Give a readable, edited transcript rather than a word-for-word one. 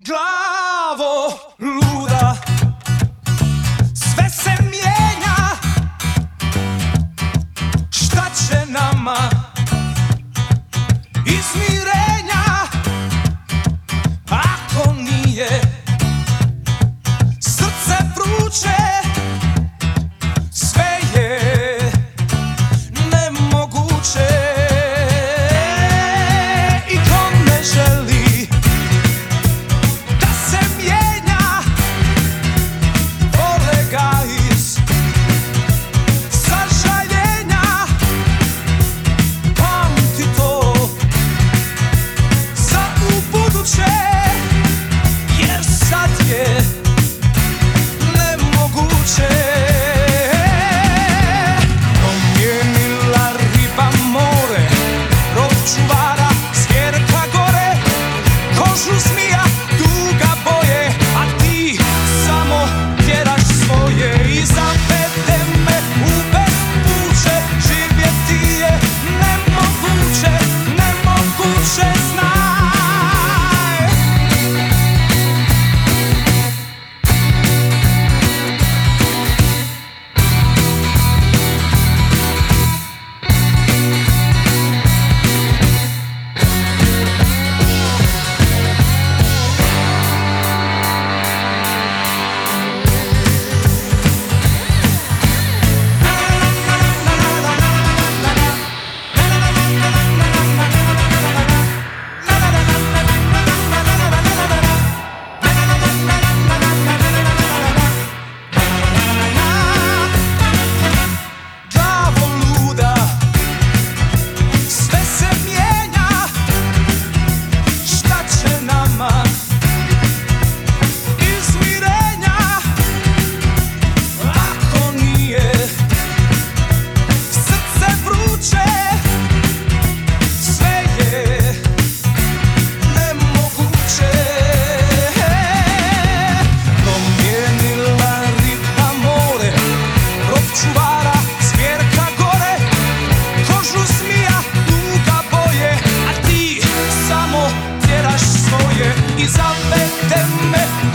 Glavo luda, sve se mijenja, šta će nama izmirenja, ako nije srce vruće, sve je nemoguće. I ko ne želi da se mijenja, vole ga iz sažaljenja. Pamti to za ubuduće, jer sad je nemoguće. Promijenila riba more, rod čuvara, zvjerka gore, kožu zmija duga boje, a ti samo tjeraš svoje. I zavede me u bespuće, živjeti je nemoguće, nemoguće, znaj. I zavede me